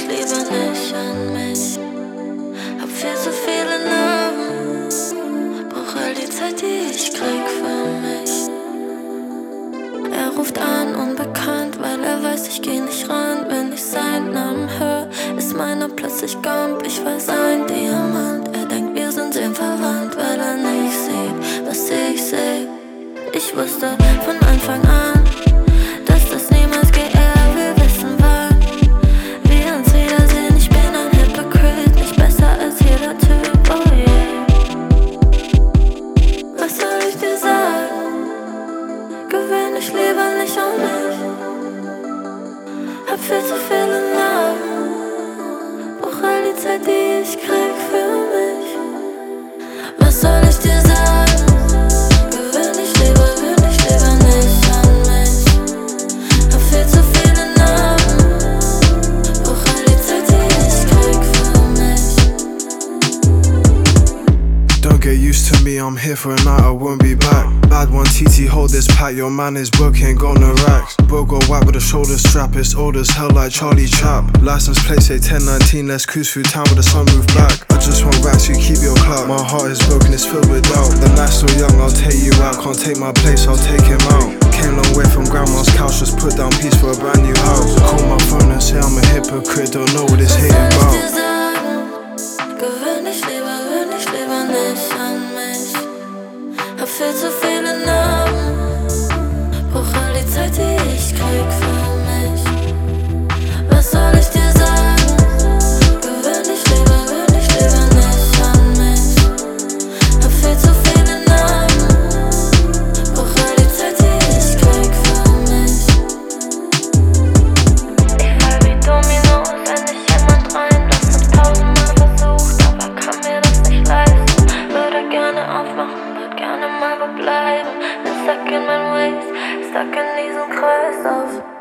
lieber nicht an mich. Hab viel zu viele Narben, brauch all die Zeit, die ich krieg für mich. Er ruft an, unbekannt, weil er weiß, ich geh nicht ran. Wenn ich seinen Namen höre, ist meiner plötzlich Gump. Ich weiß, ein Diamant, er denkt, wir sind seelenverwandt, weil er nicht sieht, was ich seh. Ich wusste von Anfang an, dass das niemals geht, er will wissen, wann wir uns wiedersehen. Ich bin ein Hypocrite, nicht besser als jeder Typ, oh yeah. Was soll ich dir sagen? Gewöhn dich lieber nicht um mich. Hab viel zu viele Narben, brauch all die Zeit, die ich krieg für mich. Was soll ich dir sagen? Gewöhn dich lieber nicht an mich. Hab viel zu viele Narben, brauch all die Zeit, die ich krieg für mich. Don't get used to me, I'm here for a night, I won't be back. Bad one, TT, hold this pack, your man is broke, ain't got no racks. Bro got white with a shoulder strap, it's old as hell like Charlie Chap. License plate say 1019, let's cruise through town with the sunroof back. I just want racks, you keep your clout. My heart is broken, it's filled with doubt. The night's so young, I'll take you out. Can't take my place, I'll take him out. Came long way from grandma's couch, just put down peace for a brand new house. Call my phone and say I'm a hypocrite, don't know what it's hating about. Gewöhn dich lieber nicht an mich. Hab viel zu viele Narben, brauch all die Zeit, die ich krieg für mich. Was soll ich dir sagen? Gewöhn dich lieber nicht an mich. Hab viel zu viele Narben, brauch all die Zeit, die ich krieg für mich. Ich fall wie Dominos, wenn ich jemand reinlass. Hab's tausendmal versucht, aber kann mir das nicht leisten. Würde gerne aufmachen, würd gerne mal wo bleiben. Bin stuck in meinen Ways, stuck in diesem Kreislauf.